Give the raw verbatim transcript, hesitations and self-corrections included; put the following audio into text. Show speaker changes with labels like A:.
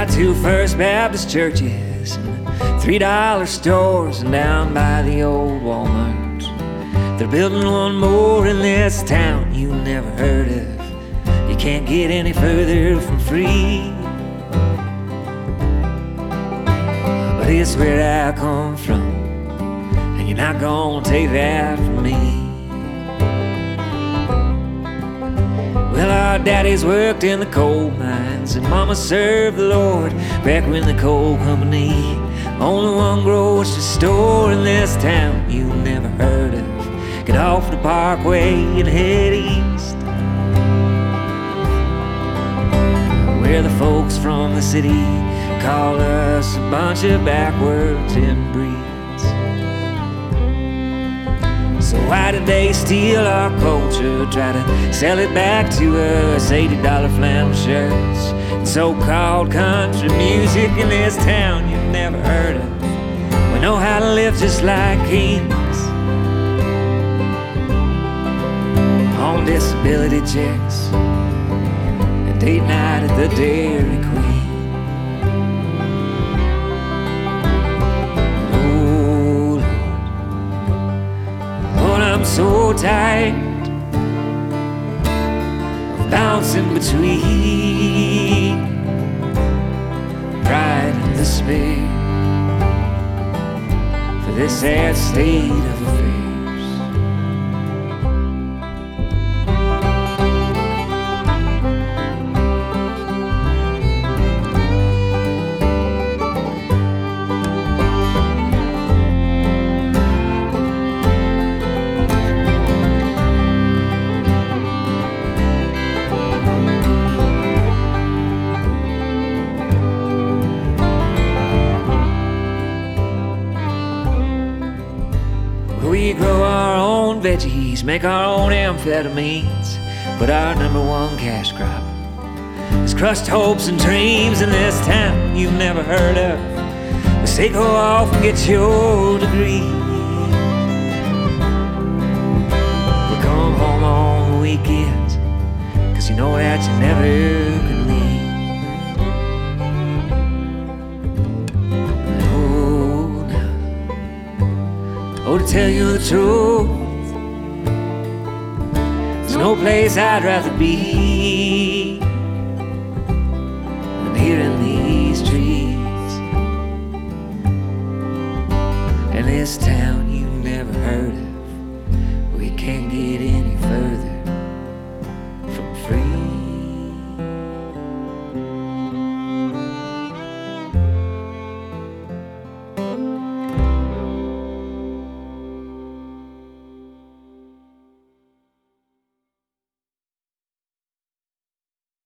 A: got two First Baptist churches and three dollar stores, and down by the old Walmart they're building one more in this town you never heard of. You can't get any further from free. But it's where I come from, and you're not gonna take that from me. Well, our daddies worked in the coal mines, and mama served the Lord back when the coal company only one grocery store in this town you never heard of. Get off the parkway and head east, where the folks from the city call us a bunch of backwards inbreeds. So why did they steal our culture, try to sell it back to us? eighty dollar flannel shirts and so-called country music in this town you've never heard of. We know how to live just like kings on disability checks and date night at the Dairy Queen. I'm so tired of bouncing between pride and despair for this sad state of affairs. We grow our own veggies, make our own amphetamines, but our number one cash crop is crushed hopes and dreams in this town you've never heard of. We say go off and get your degree, but come home on the weekends, cause you know that you never can leave. Oh, to tell you the truth, there's no place I'd rather be than here in these trees, in this town you've never heard of. We can't get in.